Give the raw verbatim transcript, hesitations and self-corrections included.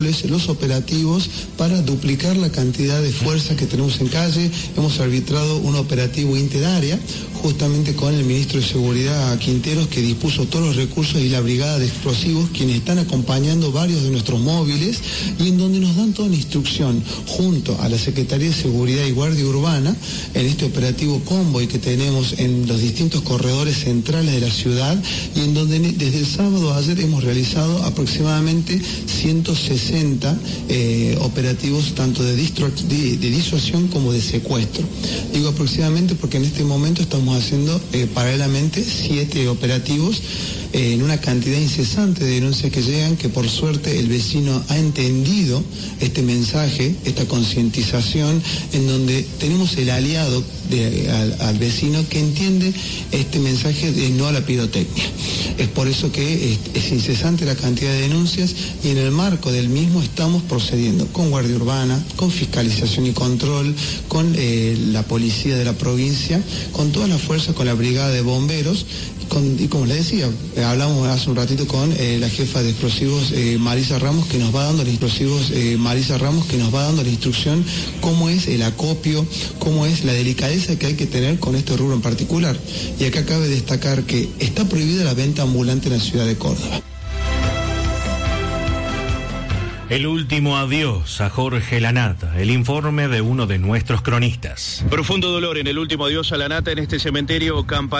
los operativos para duplicar la cantidad de fuerza que tenemos en calle. Hemos arbitrado un operativo interárea justamente con el ministro de Seguridad Quinteros, que dispuso todos los recursos, y la brigada de explosivos, quienes están acompañando varios de nuestros móviles, y en donde nos dan toda la instrucción junto a la Secretaría de Seguridad y Guardia Urbana en este operativo Convoy que tenemos en los distintos corredores centrales de la ciudad, y en donde desde el sábado a ayer hemos realizado aproximadamente ciento sesenta Eh, operativos tanto de, distru- de, de disuasión como de secuestro. Digo aproximadamente porque en este momento estamos haciendo eh, paralelamente siete operativos eh, en una cantidad incesante de denuncias que llegan, que por suerte el vecino ha entendido este mensaje, esta concientización, en donde tenemos el aliado de, al, al vecino que entiende este mensaje de no a la pirotecnia. Es por eso que es, es incesante la cantidad de denuncias, y en el marco del mismo estamos procediendo con Guardia Urbana, con fiscalización y control, con eh, la policía de la provincia, con toda la fuerza, con la brigada de bomberos, con, y como les decía, eh, hablamos hace un ratito con eh, la jefa de explosivos eh, Marisa Ramos, que nos va dando los explosivos eh, Marisa Ramos, que nos va dando la instrucción cómo es el acopio, cómo es la delicadeza que hay que tener con este rubro en particular. Y acá cabe destacar que está prohibida la venta ambulante en la ciudad de Córdoba. El último adiós a Jorge Lanata, el informe de uno de nuestros cronistas. Profundo dolor en el último adiós a Lanata en este cementerio Campa